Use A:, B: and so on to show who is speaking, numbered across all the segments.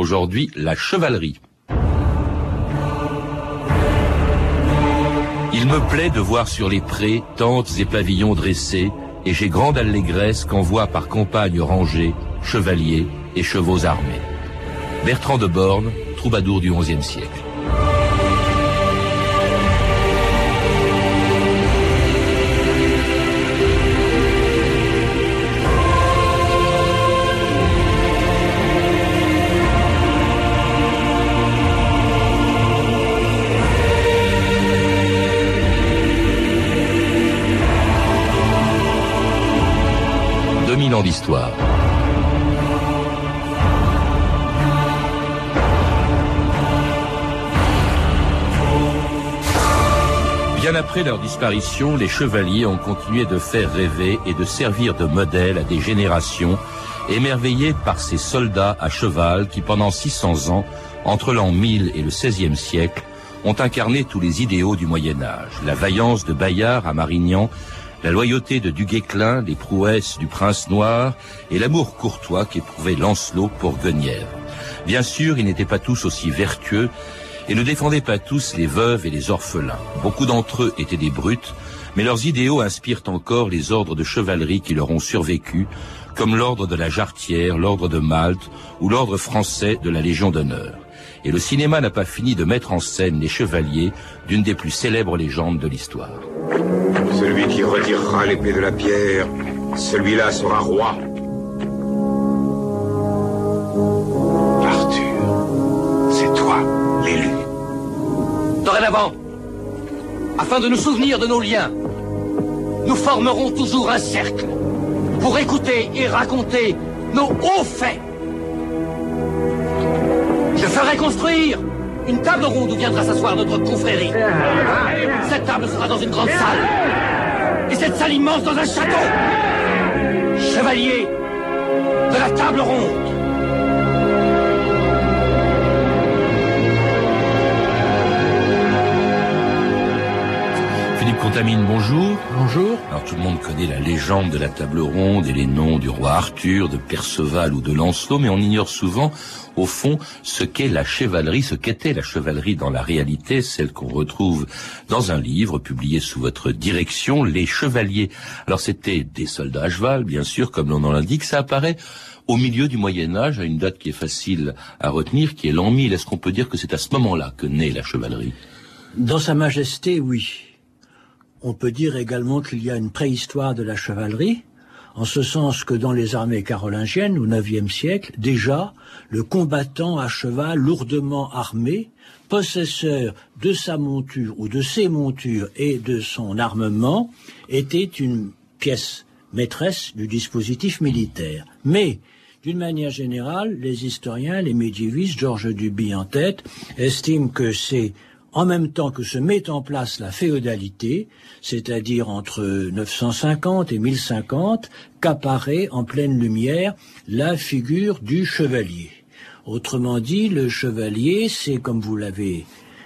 A: aujourd'hui la chevalerie. Il me plaît de voir sur les prés tentes et pavillons dressés, et j'ai grande allégresse qu'en voit par campagne rangée chevaliers et chevaux armés. Bertrand de Born, troubadour du XIe siècle. D'histoire. Bien après leur disparition, les chevaliers ont continué de faire rêver et de servir de modèle à des générations, émerveillées par ces soldats à cheval qui, pendant 600 ans, entre l'an 1000 et le XVIe siècle, ont incarné tous les idéaux du Moyen-Âge. La vaillance de Bayard à Marignan, la loyauté de Duguesclin, les prouesses du prince noir et l'amour courtois qu'éprouvait Lancelot pour Guenièvre. Bien sûr, ils n'étaient pas tous aussi vertueux et ne défendaient pas tous les veuves et les orphelins. Beaucoup d'entre eux étaient des brutes, mais leurs idéaux inspirent encore les ordres de chevalerie qui leur ont survécu, comme l'ordre de la Jarretière, l'ordre de Malte ou l'ordre français de la Légion d'honneur. Et le cinéma n'a pas fini de mettre en scène les chevaliers d'une des plus célèbres légendes de l'histoire.
B: Celui qui retirera l'épée de la pierre, celui-là sera roi. Arthur, c'est toi, l'élu.
C: Dorénavant, afin de nous souvenir de nos liens, nous formerons toujours un cercle pour écouter et raconter nos hauts faits. Je ferai construire une table ronde où viendra s'asseoir notre confrérie. Cette table sera dans une grande salle. Et cette salle immense dans un château. Chevalier de la table ronde.
A: Philippe Contamine, bonjour.
D: Bonjour.
A: Alors tout le monde connaît la légende de la table ronde et les noms du roi Arthur, de Perceval ou de Lancelot, mais on ignore souvent, au fond, ce qu'est la chevalerie, ce qu'était la chevalerie dans la réalité, celle qu'on retrouve dans un livre publié sous votre direction, Les Chevaliers. Alors c'était des soldats à cheval, bien sûr, comme l'on en l'indique, ça apparaît au milieu du Moyen-Âge, à une date qui est facile à retenir, qui est l'an 1000. Est-ce qu'on peut dire que c'est à ce moment-là que naît la chevalerie?
D: Dans Sa Majesté, oui. On peut dire également qu'il y a une préhistoire de la chevalerie, en ce sens que dans les armées carolingiennes, au IXe siècle, déjà, le combattant à cheval lourdement armé, possesseur de sa monture ou de ses montures et de son armement, était une pièce maîtresse du dispositif militaire. Mais, d'une manière générale, les historiens, les médiévistes, Georges Duby en tête, estiment que c'est en même temps que se met en place la féodalité, c'est-à-dire entre 950 et 1050, qu'apparaît en pleine lumière la figure du chevalier. Autrement dit, le chevalier, c'est, comme vous l'avez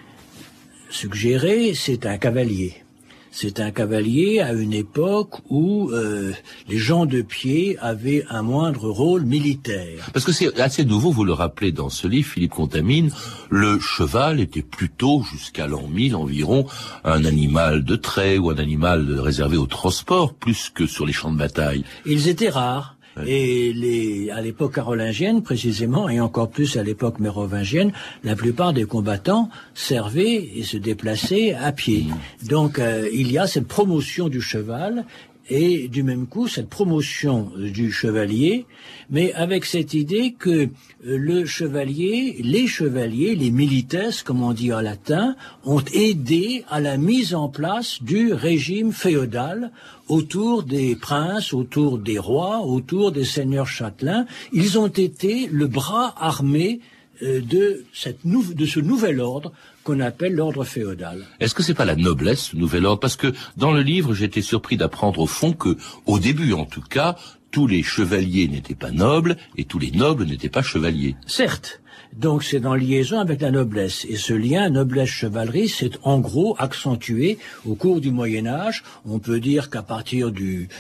D: suggéré, c'est un cavalier. C'est un cavalier à une époque où les gens de pied avaient un moindre rôle militaire.
A: Parce que c'est assez nouveau, vous le rappelez dans ce livre, Philippe Contamine, le cheval était plutôt, jusqu'à l'an 1000 environ, un animal de trait ou un animal réservé au transport, plus que sur les champs de bataille.
D: Ils étaient rares. Et à l'époque carolingienne, précisément, et encore plus à l'époque mérovingienne, la plupart des combattants servaient et se déplaçaient à pied. Donc, il y a cette promotion du cheval, et du même coup, cette promotion du chevalier, mais avec cette idée que le chevalier, les milites, comme on dit en latin, ont aidé à la mise en place du régime féodal autour des princes, autour des rois, autour des seigneurs châtelains. Ils ont été le bras armé de ce nouvel ordre qu'on appelle l'ordre féodal.
A: Est-ce que c'est pas la noblesse, ce nouvel ordre? Parce que dans le livre, j'ai été surpris d'apprendre au fond que, au début en tout cas, tous les chevaliers n'étaient pas nobles et tous les nobles n'étaient pas chevaliers.
D: Certes. Donc c'est en liaison avec la noblesse. Et ce lien noblesse-chevalerie s'est en gros accentué au cours du Moyen-Âge. On peut dire qu'à partir du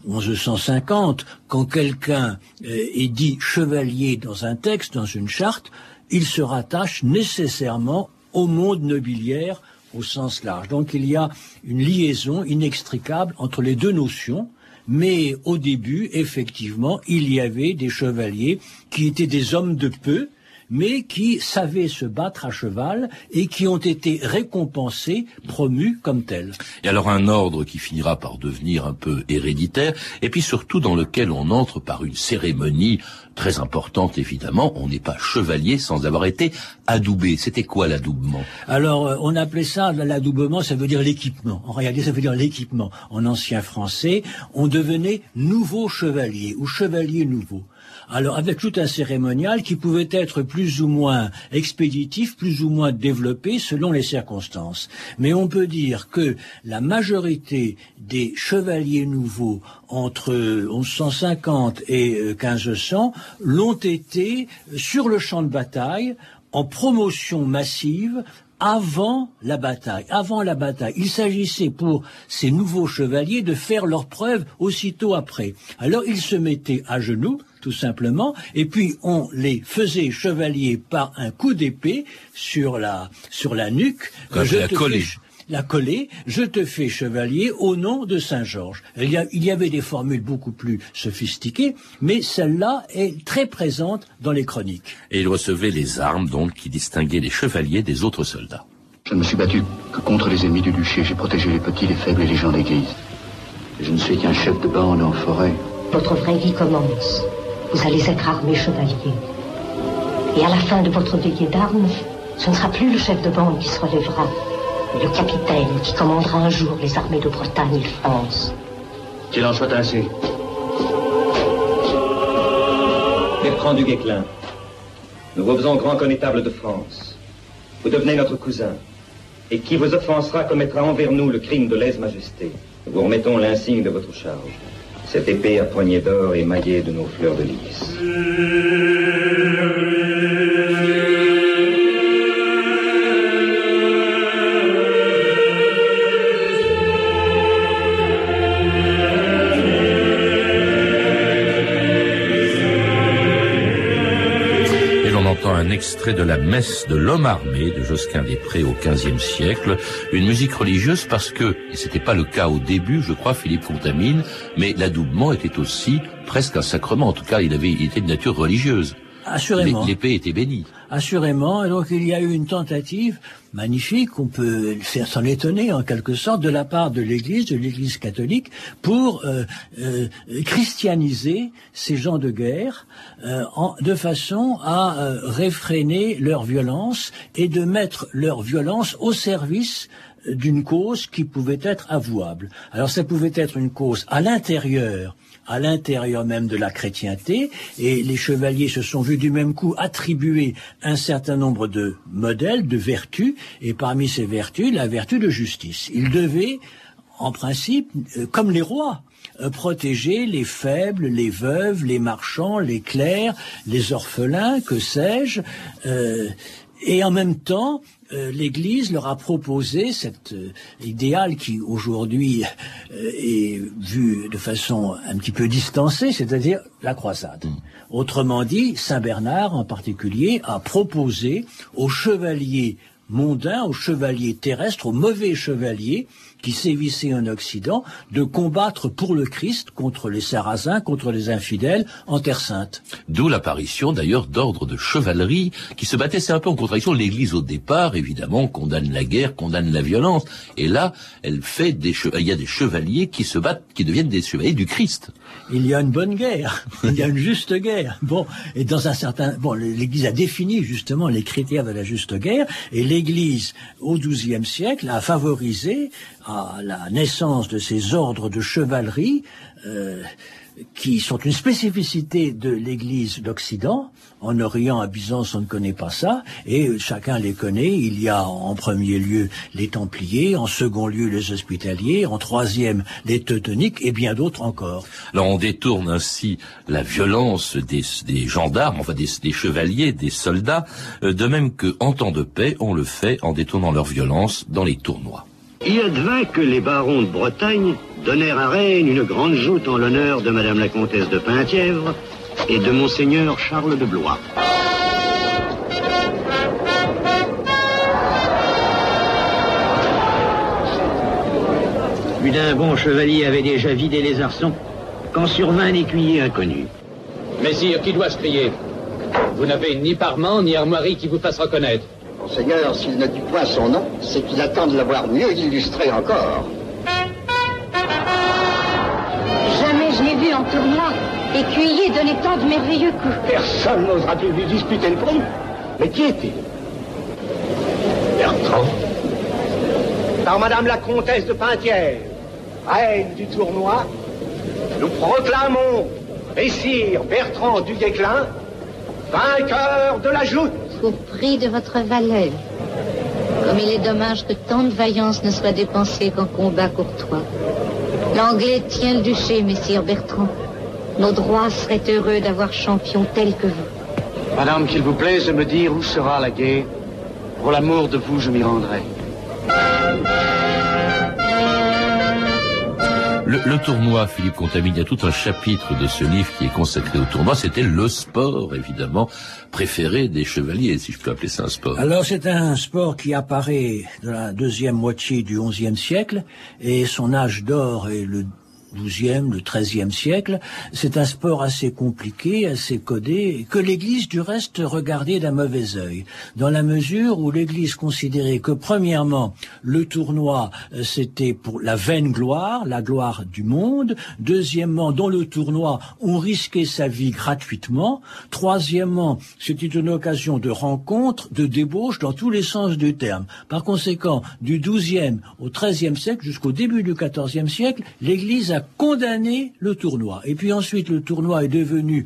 D: 1150, quand quelqu'un est dit chevalier dans un texte, dans une charte, il se rattache nécessairement au monde nobiliaire au sens large. Donc il y a une liaison inextricable entre les deux notions, mais au début, effectivement, il y avait des chevaliers qui étaient des hommes de peu, mais qui savaient se battre à cheval et qui ont été récompensés, promus comme tels.
A: Et alors un ordre qui finira par devenir un peu héréditaire, et puis surtout dans lequel on entre par une cérémonie très importante, évidemment. On n'est pas chevalier sans avoir été adoubé. C'était quoi l'adoubement?
D: Alors, on appelait ça l'adoubement, ça veut dire l'équipement. En réalité, ça veut dire l'équipement. En ancien français, on devenait nouveau chevalier ou chevalier nouveau. Alors, avec tout un cérémonial qui pouvait être plus ou moins expéditif, plus ou moins développé selon les circonstances. Mais on peut dire que la majorité des chevaliers nouveaux entre 1150 et 1500 l'ont été sur le champ de bataille, en promotion massive, avant la bataille. Il s'agissait pour ces nouveaux chevaliers de faire leur preuve aussitôt après. Alors ils se mettaient à genoux, tout simplement, et puis on les faisait chevaliers par un coup d'épée sur la nuque. La coller, je te fais chevalier au nom de Saint-Georges. Il y avait des formules beaucoup plus sophistiquées, mais celle-là est très présente dans les chroniques.
A: Et il recevait les armes, donc, qui distinguaient les chevaliers des autres soldats.
E: Je ne me suis battu que contre les ennemis du duché. J'ai protégé les petits, les faibles et les gens d'église. Je ne suis qu'un chef de bande en forêt.
F: Votre vraie vie commence. Vous allez être armé chevalier. Et à la fin de votre veillée d'armes, ce ne sera plus le chef de bande qui se relèvera, le capitaine qui commandera un jour les armées de Bretagne et de France.
E: Qu'il en soit ainsi.
G: Bertrand du Guesclin, nous vous faisons grand connétable de France. Vous devenez notre cousin. Et qui vous offensera commettra envers nous le crime de lèse-majesté. Nous vous remettons l'insigne de votre charge. Cette épée à poignée d'or émaillée de nos fleurs de lys.
A: Un extrait de la messe de l'homme armé de Josquin-des-Prés au XVe siècle, une musique religieuse parce que, et c'était pas le cas au début, je crois, Philippe Contamine, mais l'adoubement était aussi presque un sacrement, en tout cas il était de nature religieuse.
D: Assurément.
A: L'épée était bénie.
D: Assurément, et donc il y a eu une tentative magnifique, on peut s'en étonner en quelque sorte, de la part de l'Église catholique, pour christianiser ces gens de guerre, de façon à réfréner leur violence et de mettre leur violence au service d'une cause qui pouvait être avouable. Alors ça pouvait être une cause à l'intérieur même de la chrétienté, et les chevaliers se sont vus du même coup attribuer un certain nombre de modèles, de vertus, et parmi ces vertus, la vertu de justice. Ils devaient, en principe, comme les rois, protéger les faibles, les veuves, les marchands, les clercs, les orphelins, que sais-je, et en même temps, l'Église leur a proposé cet idéal qui aujourd'hui est vu de façon un petit peu distancée, c'est-à-dire la croisade. Autrement dit, Saint Bernard en particulier a proposé aux chevaliers mondains, aux chevaliers terrestres, aux mauvais chevaliers qui sévissaient en Occident, de combattre pour le Christ contre les Sarrasins, contre les infidèles en Terre Sainte.
A: D'où l'apparition d'ailleurs d'ordres de chevalerie qui se battaient, c'est un peu en contradiction. L'Église au départ, évidemment, condamne la guerre, condamne la violence, et là, elle fait il y a des chevaliers qui se battent, qui deviennent des chevaliers du Christ.
D: Il y a une bonne guerre, il y a une juste guerre. Et l'Église a défini justement les critères de la juste guerre, et l'Église au XIIe siècle a favorisé à la naissance de ces ordres de chevalerie qui sont une spécificité de l'Église d'Occident. En Orient, à Byzance, on ne connaît pas ça, et chacun les connaît. Il y a en premier lieu les Templiers, en second lieu les Hospitaliers, en troisième les Teutoniques, et bien d'autres encore.
A: Alors on détourne ainsi la violence des gendarmes, enfin des chevaliers, des soldats, de même que en temps de paix, on le fait en détournant leur violence dans les tournois.
H: Il advint que les barons de Bretagne
E: donnèrent à Rennes une grande joute en l'honneur de Madame la Comtesse de Penthièvre et de Monseigneur Charles de Blois. Plus d'un bon chevalier avait déjà vidé les arçons quand survint un écuyer inconnu.
H: Messire, qui doit se crier? Vous n'avez ni parement ni armoirie qui vous fasse reconnaître.
I: Monseigneur, s'il ne dit point son nom, c'est qu'il attend de l'avoir mieux illustré encore.
F: Jamais je n'ai vu en tournoi écuyer donner tant de merveilleux coups.
I: Personne n'osera-t-il lui disputer le prix. Mais qui est-il? Bertrand.
J: Par Madame la Comtesse de Penthièvre, reine du tournoi, nous proclamons Messire Bertrand du Guesclin, vainqueur de la joute.
K: Au prix de votre valeur. Comme il est dommage que tant de vaillance ne soit dépensée qu'en combat courtois. L'Anglais tient le duché, Messire Bertrand. Nos droits seraient heureux d'avoir champion tel que vous.
E: Madame, qu'il vous plaise de me dire où sera la guerre. Pour l'amour de vous, je m'y rendrai.
A: Le tournoi, Philippe Contamine, il y a tout un chapitre de ce livre qui est consacré au tournoi. C'était le sport, évidemment, préféré des chevaliers, si je peux appeler ça un sport.
D: Alors, c'est un sport qui apparaît dans la deuxième moitié du XIe siècle, et son âge d'or est le XIIe, le XIIIe siècle. C'est un sport assez compliqué, assez codé, que l'Église, du reste, regardait d'un mauvais œil, dans la mesure où l'Église considérait que, premièrement, le tournoi, c'était pour la vaine gloire, la gloire du monde. Deuxièmement, dans le tournoi, on risquait sa vie gratuitement. Troisièmement, c'était une occasion de rencontre, de débauche dans tous les sens du terme. Par conséquent, du XIIe au XIIIe siècle, jusqu'au début du XIVe siècle, l'Église a condamné le tournoi. Et puis ensuite, le tournoi est devenu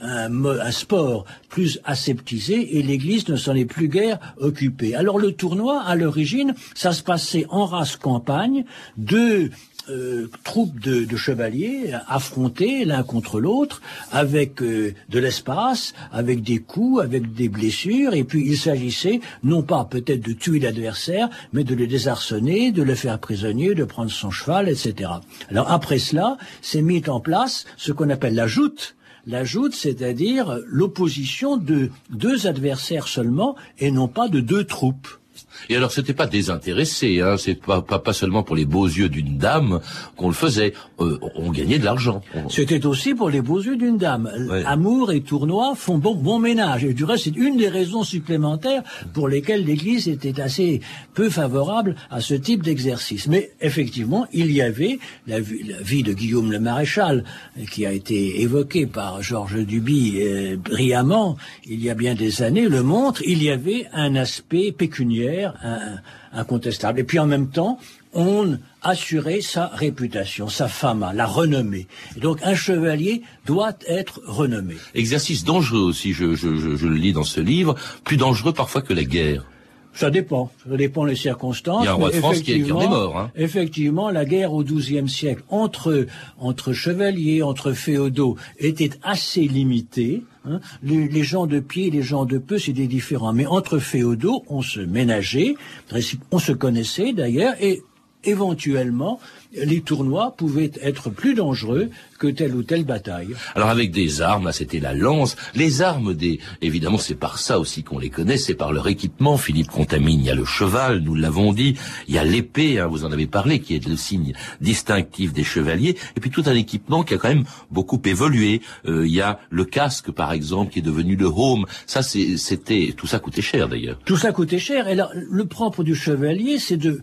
D: un sport plus aseptisé et l'Église ne s'en est plus guère occupée. Alors le tournoi, à l'origine, ça se passait en race campagne, deux troupes de chevaliers affrontés l'un contre l'autre avec de l'espace, avec des coups, avec des blessures, et puis il s'agissait non pas peut-être de tuer l'adversaire, mais de le désarçonner, de le faire prisonnier, de prendre son cheval, etc. Alors après cela, s'est mis en place ce qu'on appelle la joute. La joute, c'est-à-dire l'opposition de deux adversaires seulement et non pas de deux troupes.
A: Et alors, c'était pas désintéressé, hein, c'est pas seulement pour les beaux yeux d'une dame qu'on le faisait. On gagnait de l'argent.
D: C'était aussi pour les beaux yeux d'une dame. Ouais. Amour et tournoi font bon ménage. Et du reste, c'est une des raisons supplémentaires pour lesquelles l'Église était assez peu favorable à ce type d'exercice. Mais effectivement, il y avait la vie de Guillaume le Maréchal, qui a été évoquée par Georges Duby brillamment il y a bien des années, le montre. Il y avait un aspect pécuniaire incontestable. Et puis en même temps, on assurait sa réputation, sa fama, la renommée. Et donc un chevalier doit être renommé.
A: Exercice dangereux aussi, je le lis dans ce livre, plus dangereux parfois que la guerre.
D: Ça dépend des circonstances.
A: Il y a un roi de France qui en est mort. Hein.
D: Effectivement, la guerre au XIIe siècle entre chevaliers, entre féodaux, était assez limitée. Hein. Les gens de pied, les gens de peu, c'était différent. Mais entre féodaux, on se ménageait, on se connaissait d'ailleurs, et éventuellement, les tournois pouvaient être plus dangereux que telle ou telle bataille.
A: Alors avec des armes, là c'était la lance. Les armes, évidemment c'est par ça aussi qu'on les connaît, c'est par leur équipement. Philippe Contamine, il y a le cheval, nous l'avons dit, il y a l'épée, hein, vous en avez parlé, qui est le signe distinctif des chevaliers, et puis tout un équipement qui a quand même beaucoup évolué. Il y a le casque par exemple, qui est devenu le haume. Ça tout ça coûtait cher d'ailleurs.
D: Tout ça coûtait cher, et là, le propre du chevalier, c'est de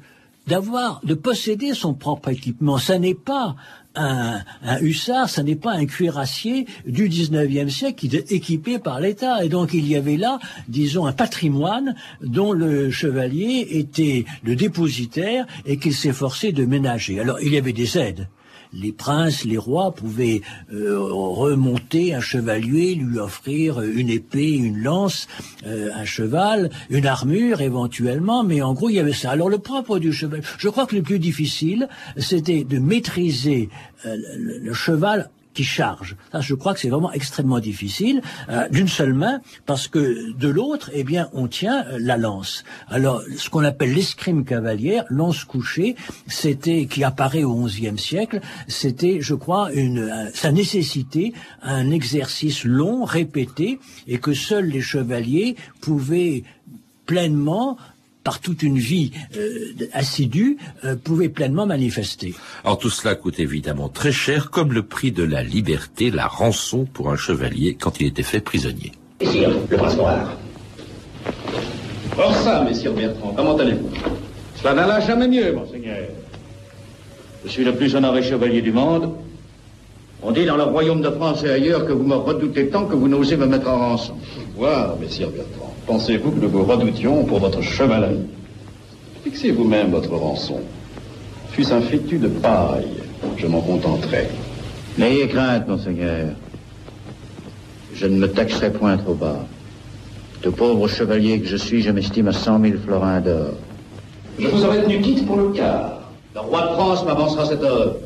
D: posséder son propre équipement. Ça n'est pas un hussard, ça n'est pas un cuirassier du 19e siècle qui est équipé par l'État. Et donc il y avait là, disons, un patrimoine dont le chevalier était le dépositaire et qu'il s'efforçait de ménager. Alors il y avait des aides. Les princes, les rois pouvaient remonter un chevalier, lui offrir une épée, une lance, un cheval, une armure éventuellement, mais en gros il y avait ça. Alors le propre du cheval, je crois que le plus difficile, c'était de maîtriser le cheval qui charge. Ça, je crois que c'est vraiment extrêmement difficile, d'une seule main, parce que de l'autre, eh bien, on tient la lance. Alors, ce qu'on appelle l'escrime cavalière, lance couchée, qui apparaît au XIe siècle, c'était, je crois, ça nécessitait un exercice long, répété, et que seuls les chevaliers pouvaient pleinement, par toute une vie assidue, pouvait pleinement manifester.
A: Alors tout cela coûte évidemment très cher, comme le prix de la liberté, la rançon pour un chevalier quand il était fait prisonnier.
G: Messire, le prince noir.
H: Or ça, messire Bertrand, comment allez-vous?
L: Cela n'alla jamais mieux, monseigneur. Je suis le plus honoré chevalier du monde. On dit dans le royaume de France et ailleurs que vous me redoutez tant que vous n'osez me mettre en rançon.
H: Voilà, messire Bertrand. Pensez-vous que nous vous redoutions pour votre chevalerie? Fixez vous-même votre rançon. Fût-ce un fétu de paille, je m'en contenterai.
L: N'ayez crainte, monseigneur. Je ne me taxerai point trop bas. De pauvre chevalier que je suis, je m'estime à 100 000 florins d'or.
H: Je vous aurais tenu quitte pour le quart.
L: Le roi de France m'avancera cette heure.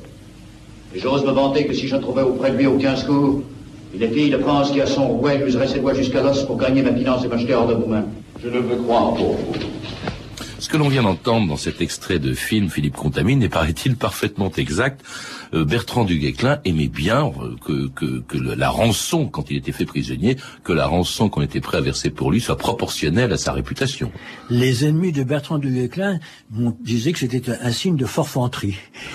L: Et j'ose me vanter que si je trouvais auprès de lui aucun secours, il est fille de France qui a son rouet userait ses doigts jusqu'à l'os pour gagner ma finance et m'acheter hors de vous-même.
H: Je ne veux croire pour vous.
A: Ce que l'on vient d'entendre dans cet extrait de film Philippe Contamine est, paraît-il, parfaitement exact. Bertrand du Guesclin aimait bien que la rançon, quand il était fait prisonnier, que la rançon qu'on était prêt à verser pour lui soit proportionnelle à sa réputation.
D: Les ennemis de Bertrand du Guesclin disaient que c'était un signe de forfanterie.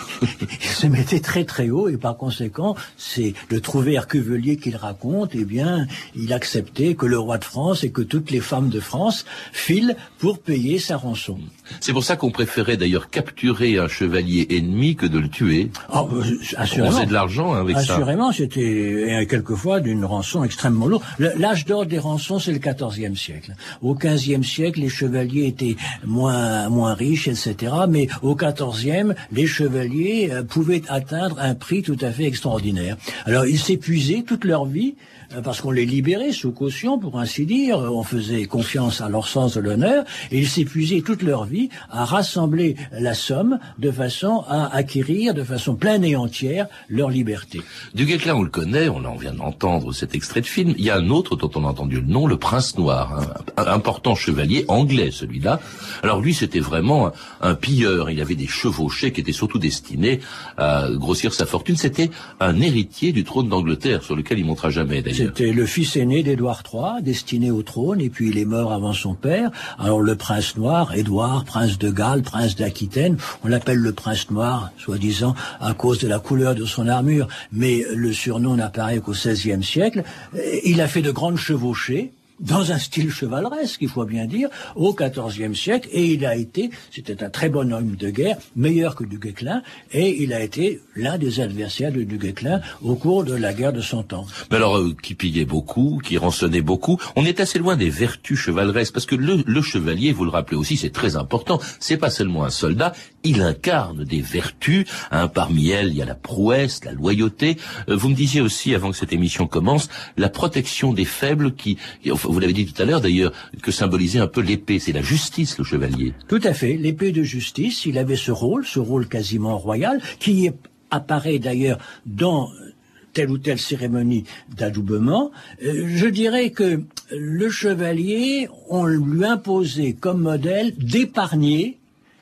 D: Il se mettait très très haut et par conséquent, c'est le Trouvère Cuvelier qu'il raconte, eh bien, il acceptait que le roi de France et que toutes les femmes de France filent pour payer sa rançon.
A: C'est pour ça qu'on préférait d'ailleurs capturer un chevalier ennemi que de le tuer.
D: Oh, assurément.
A: On faisait de l'argent avec ça.
D: Assurément, c'était quelquefois d'une rançon extrêmement lourde. L'âge d'or des rançons, c'est le XIVe siècle. Au XVe siècle, les chevaliers étaient moins riches, etc. Mais au XIVe, les chevaliers pouvaient atteindre un prix tout à fait extraordinaire. Alors, ils s'épuisaient toute leur vie parce qu'on les libérait sous caution, pour ainsi dire. On faisait confiance à leur sens de l'honneur, et ils s'épuisaient toute leur vie à rassembler la somme de façon à acquérir de façon pleine et entière leur liberté.
A: Du Guesclin, on le connaît, on en vient d'entendre cet extrait de film. Il y a un autre dont on a entendu le nom, le Prince Noir, un important chevalier anglais, celui-là. Alors lui, c'était vraiment un pilleur. Il avait des chevauchés qui étaient surtout destinés à grossir sa fortune. C'était un héritier du trône d'Angleterre, sur lequel il montera jamais, d'ailleurs.
D: C'était le fils aîné d'Édouard III, destiné au trône, et puis il est mort avant son père. Alors le Prince Noir, Édouard, prince de Galles, prince d'Aquitaine, on l'appelle le Prince Noir, soi-disant à cause de la couleur de son armure, mais le surnom n'apparaît qu'au XVIe siècle. Il a fait de grandes chevauchées, dans un style chevaleresque, il faut bien dire, au XIVe siècle, et c'était un très bon homme de guerre, meilleur que du Guesclin, et il a été l'un des adversaires de du Guesclin au cours de la guerre de Cent Ans.
A: Mais alors, qui pillait beaucoup, qui rançonnait beaucoup, on est assez loin des vertus chevaleresques, parce que le chevalier, vous le rappelez aussi, c'est très important, c'est pas seulement un soldat, il incarne des vertus, parmi elles, il y a la prouesse, la loyauté. Vous me disiez aussi, avant que cette émission commence, la protection des faibles vous l'avez dit tout à l'heure d'ailleurs, que symbolisait un peu l'épée, c'est la justice, le chevalier.
D: Tout à fait, l'épée de justice, il avait ce rôle quasiment royal, qui apparaît d'ailleurs dans telle ou telle cérémonie d'adoubement. Je dirais que le chevalier, on lui imposait comme modèle d'épargner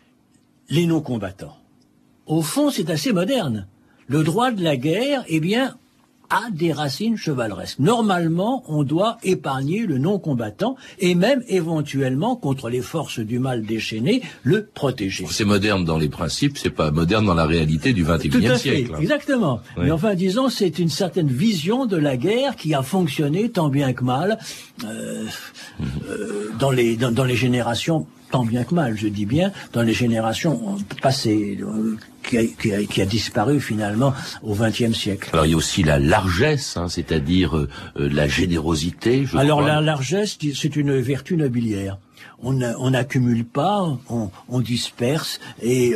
D: les non-combattants. Au fond, c'est assez moderne. Le droit de la guerre, eh bien, a des racines chevaleresques. Normalement, on doit épargner le non-combattant et même éventuellement, contre les forces du mal déchaînées, le protéger.
A: C'est moderne dans les principes, c'est pas moderne dans la réalité du XXIe siècle.
D: Exactement. Oui. Mais enfin, disons, c'est une certaine vision de la guerre qui a fonctionné tant bien que mal dans les générations, tant bien que mal, je dis bien, dans les générations passées. Qui a disparu finalement au XXe siècle.
A: Alors il y a aussi la largesse, c'est-à-dire la générosité.
D: Alors la largesse, c'est une vertu nobiliaire. On n'accumule pas, on disperse et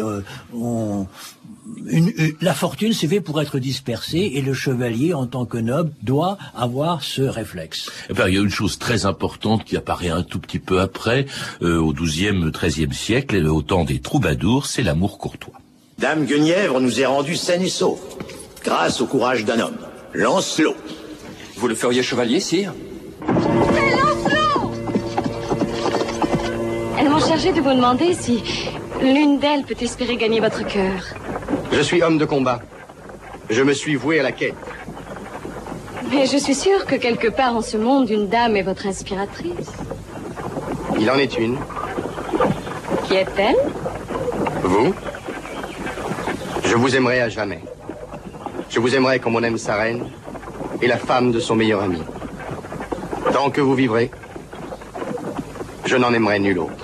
D: la fortune c'est fait pour être dispersée et le chevalier en tant que noble doit avoir ce réflexe.
A: Et bien, il y a une chose très importante qui apparaît un tout petit peu après, au XIIe, XIIIe siècle, au temps des troubadours, c'est l'amour courtois.
M: Dame Guenièvre nous est rendue saine et sauve, grâce au courage d'un homme. Lancelot.
N: Vous le feriez chevalier, sire?
O: C'est Lancelot! Elles m'ont chargé de vous demander si l'une d'elles peut espérer gagner votre cœur.
I: Je suis homme de combat. Je me suis voué à la quête.
O: Mais je suis sûre que quelque part en ce monde, une dame est votre inspiratrice.
I: Il en est une.
O: Qui est-elle?
I: Vous? Je vous aimerai à jamais. Je vous aimerai comme on aime sa reine et la femme de son meilleur ami. Tant que vous vivrez, je n'en aimerai nul autre.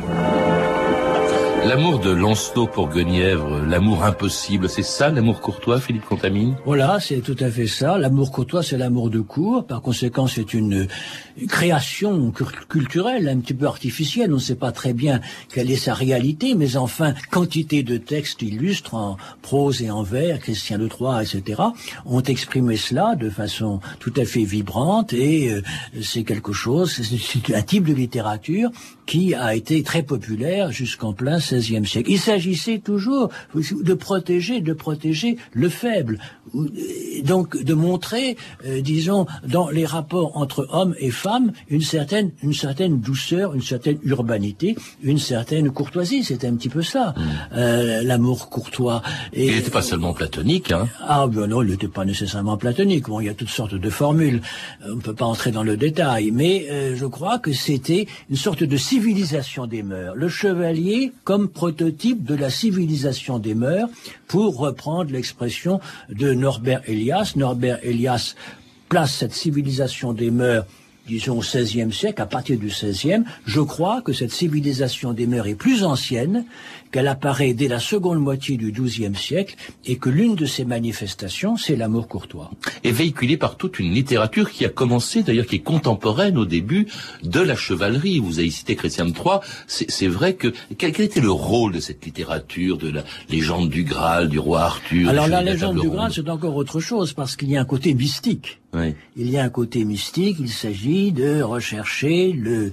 A: L'amour de Lancelot pour Guenièvre, l'amour impossible, c'est ça l'amour courtois, Philippe Contamine?
D: Voilà, c'est tout à fait ça. L'amour courtois, c'est l'amour de cour. Par conséquent, c'est une création culturelle un petit peu artificielle. On ne sait pas très bien quelle est sa réalité, mais enfin, quantité de textes illustres en prose et en vers, Christian de Troyes, etc., ont exprimé cela de façon tout à fait vibrante et c'est quelque chose, c'est un type de littérature qui a été très populaire jusqu'en plein XVIe siècle. Il s'agissait toujours de protéger le faible, donc de montrer, disons, dans les rapports entre hommes et femmes, une certaine douceur, une certaine urbanité, une certaine courtoisie. C'était un petit peu ça, l'amour courtois. Et
A: il n'était pas seulement platonique, hein?
D: Ah ben non, il n'était pas nécessairement platonique. Bon, il y a toutes sortes de formules. On ne peut pas entrer dans le détail, mais je crois que c'était une sorte de civilisation des mœurs. Le chevalier comme prototype de la civilisation des mœurs, pour reprendre l'expression de Norbert Elias. Norbert Elias place cette civilisation des mœurs, disons, au XVIe siècle, à partir du XVIe. Je crois que cette civilisation des mœurs est plus ancienne, qu'elle apparaît dès la seconde moitié du XIIe siècle, et que l'une de ces manifestations, c'est l'amour courtois.
A: Et véhiculée par toute une littérature qui a commencé, d'ailleurs, qui est contemporaine au début de la chevalerie. Vous avez cité Christian de Troyes. C'est vrai que, quel était le rôle de cette littérature, de la légende du Graal, du roi Arthur?
D: Alors, la légende du Graal, c'est encore autre chose, parce qu'il y a un côté mystique.
A: Oui.
D: Il y a un côté mystique, il s'agit de rechercher le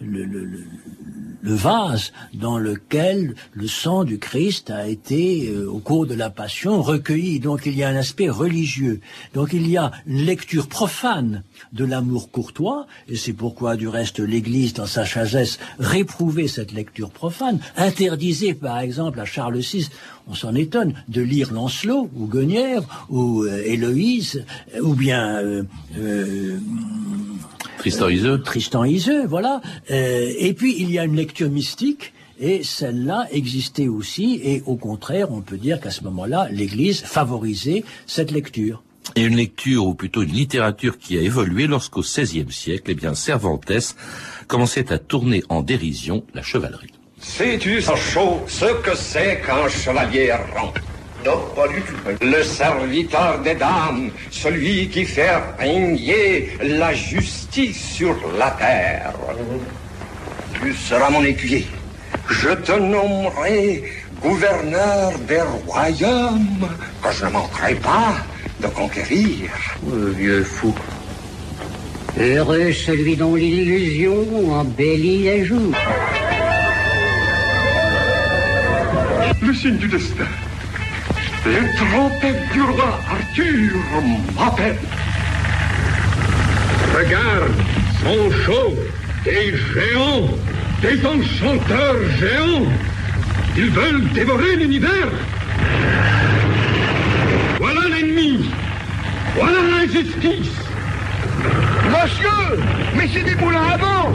D: vase dans lequel le sang du Christ a été, au cours de la Passion, recueilli. Donc il y a un aspect religieux. Donc il y a une lecture profane de l'amour courtois, et c'est pourquoi, du reste, l'Église, dans sa sagesse, réprouvait cette lecture profane, interdisait, par exemple, à Charles VI, on s'en étonne, de lire Lancelot, ou Guenièvre, ou Héloïse, ou bien Tristan Iseux, voilà. Et puis, il y a une lecture mystique, et celle-là existait aussi, et au contraire, on peut dire qu'à ce moment-là, l'Église favorisait cette lecture.
A: Et une lecture, ou plutôt une littérature qui a évolué lorsqu'au XVIe siècle, Cervantes commençait à tourner en dérision la chevalerie.
J: Sais-tu, Sancho, ce que c'est qu'un chevalier errant?
I: Non, pas du tout.
J: Le serviteur des dames, celui qui fait régner la justice sur la terre. Tu seras mon écuyer. Je te nommerai gouverneur des royaumes que je ne manquerai pas de conquérir.
I: Vieux fou.
P: Heureux celui dont l'illusion embellit les jours.
J: Le signe du destin. Les trompettes du roi Arthur m'appellent.
Q: Regarde, sont chauds, des géants, des enchanteurs géants. Ils veulent dévorer l'univers. Voilà l'ennemi. Voilà l'injustice.
J: Monsieur, mais c'est des moulins à vent.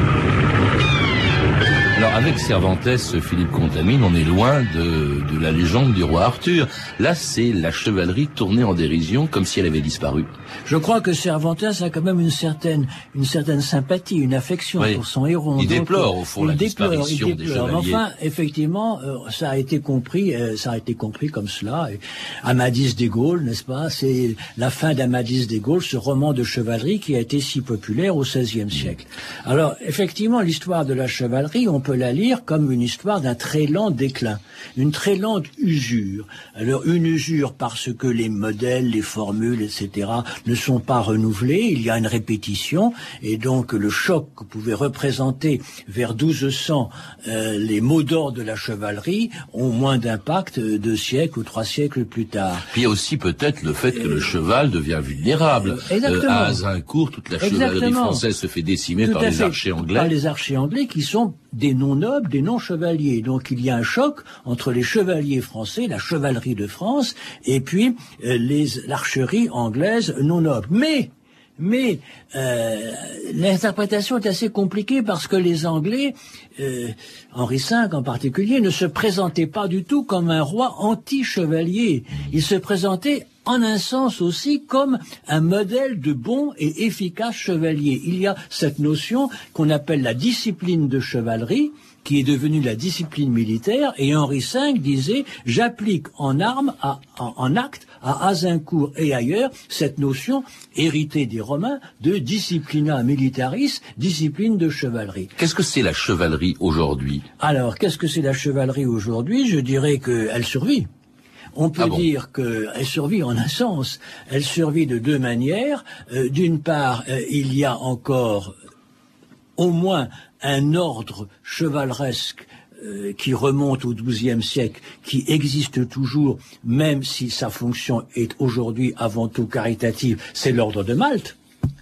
A: Alors avec Cervantes, Philippe Contamine, on est loin de la légende du roi Arthur. Là, c'est la chevalerie tournée en dérision comme si elle avait disparu.
D: Je crois que Cervantes a quand même une certaine sympathie, une affection pour son héros.
A: Il déplore au fond la disparition des chevaliers.
D: Enfin, effectivement, ça a été compris comme cela. Et Amadis des Gaules, n'est-ce pas? C'est la fin d'Amadis des Gaules, ce roman de chevalerie qui a été si populaire au XVIe siècle. Alors, effectivement, l'histoire de la chevalerie, on peut la lire comme une histoire d'un très lent déclin, une très lente usure. Alors une usure parce que les modèles, les formules, etc. ne sont pas renouvelés, il y a une répétition, et donc le choc que pouvait représenter vers 1200 les mots d'ordre de la chevalerie ont moins d'impact 2 siècles ou 3 siècles plus tard.
A: Puis il y a aussi peut-être le fait que le cheval devient vulnérable. À Azincourt, toute la chevalerie française se fait décimer par les archers anglais.
D: Par les archers anglais qui sont des non-nobles, des non-chevaliers. Donc il y a un choc entre les chevaliers français, la chevalerie de France, et puis l'archerie anglaise non-noble. Mais l'interprétation est assez compliquée parce que les Anglais, Henri V en particulier, ne se présentaient pas du tout comme un roi anti-chevalier. Ils se présentaient en un sens aussi comme un modèle de bon et efficace chevalier. Il y a cette notion qu'on appelle la discipline de chevalerie, qui est devenue la discipline militaire, et Henri V disait « j'applique en armes, en acte, à Azincourt et ailleurs, cette notion héritée des Romains de disciplina militaris, discipline de chevalerie ».
A: Qu'est-ce que c'est la chevalerie aujourd'hui?
D: Alors, qu'est-ce que c'est la chevalerie aujourd'hui? Je dirais qu'elle survit. On peut dire qu'elle survit en un sens. Elle survit de 2 manières. D'une part, il y a encore au moins un ordre chevaleresque qui remonte au XIIe siècle, qui existe toujours, même si sa fonction est aujourd'hui avant tout caritative. C'est l'ordre de Malte.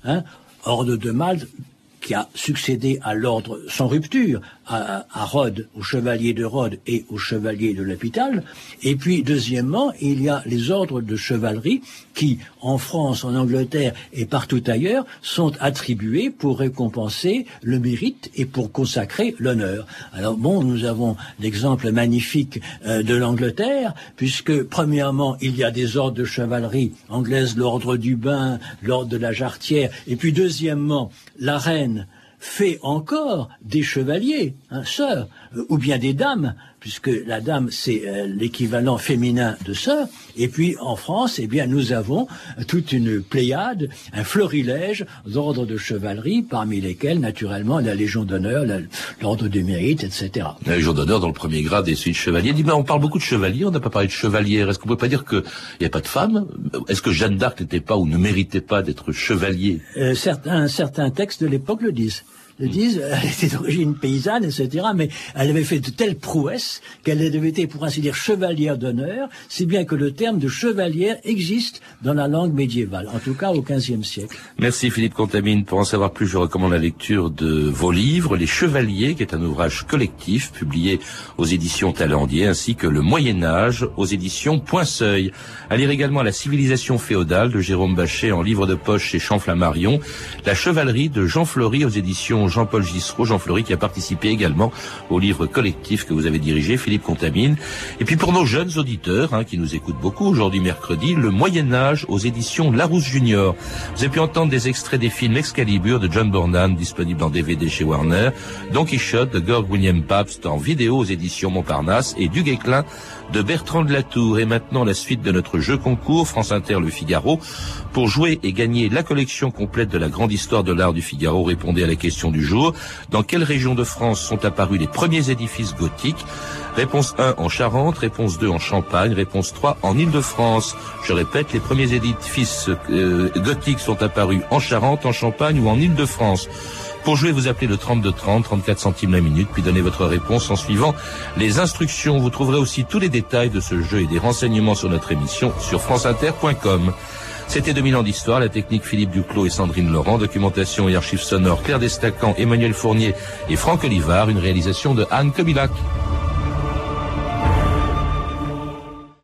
D: Ordre de Malte qui a succédé à l'ordre sans rupture, à Rhodes, aux chevaliers de Rhodes et aux chevaliers de l'Hôpital. Et puis, deuxièmement, il y a les ordres de chevalerie qui, en France, en Angleterre et partout ailleurs, sont attribués pour récompenser le mérite et pour consacrer l'honneur. Alors bon, nous avons l'exemple magnifique de l'Angleterre, puisque, premièrement, il y a des ordres de chevalerie anglaise, l'ordre du Bain, l'ordre de la Jarretière, et puis deuxièmement, la reine fait encore des chevaliers, sœurs, ou bien des dames, puisque la dame c'est l'équivalent féminin de sœur. Et puis en France, eh bien nous avons toute une pléiade, un florilège d'ordres de chevalerie, parmi lesquels naturellement la Légion d'honneur, l'ordre du mérite, etc.
A: La Légion d'honneur dans le premier grade et celui de chevalier. Dis, mais on parle beaucoup de chevaliers, on n'a pas parlé de chevalière. Est-ce qu'on peut pas dire qu'il n'y a pas de femmes? Est-ce que Jeanne d'Arc n'était pas ou ne méritait pas d'être chevalier?
D: Certains textes de l'époque le disent. Elle était d'origine paysanne, etc., mais elle avait fait de telles prouesses qu'elle avait été, pour ainsi dire, chevalière d'honneur, si bien que le terme de chevalière existe dans la langue médiévale, en tout cas au XVe siècle.
A: Merci Philippe Contamine. Pour en savoir plus, je recommande la lecture de vos livres, Les Chevaliers, qui est un ouvrage collectif publié aux éditions Talendier, ainsi que Le Moyen-Âge aux éditions Point Seuil. À lire également La Civilisation féodale de Jérôme Bachet en livre de poche chez Champ-Flammarion, La Chevalerie de Jean Fleury aux éditions Jean-Paul Gissereau, Jean Fleury qui a participé également au livre collectif que vous avez dirigé, Philippe Contamine. Et puis pour nos jeunes auditeurs qui nous écoutent beaucoup aujourd'hui mercredi, Le Moyen-Âge aux éditions Larousse Junior. Vous avez pu entendre des extraits des films Excalibur de John Bornham, disponible en DVD chez Warner, Don Quichotte de Georg William Pabst en vidéo aux éditions Montparnasse et Du Guesclin de Bertrand de Latour. Et maintenant la suite de notre jeu concours France Inter Le Figaro. Pour jouer et gagner la collection complète de la grande histoire de l'art du Figaro, répondez à la question du jour. Dans quelle région de France sont apparus les premiers édifices gothiques? Réponse 1 en Charente, réponse 2 en Champagne, réponse 3 en Île-de-France. Je répète, les premiers édifices gothiques sont apparus en Charente, en Champagne ou en Île-de-France. Pour jouer, vous appelez le 3230, 34 centimes la minute, puis donnez votre réponse en suivant les instructions. Vous trouverez aussi tous les détails de ce jeu et des renseignements sur notre émission sur franceinter.com. C'était 2000 ans d'histoire, la technique Philippe Duclos et Sandrine Laurent, documentation et archives sonores Claire Destacan, Emmanuel Fournier et Franck Olivard, une réalisation de Anne Kobilac.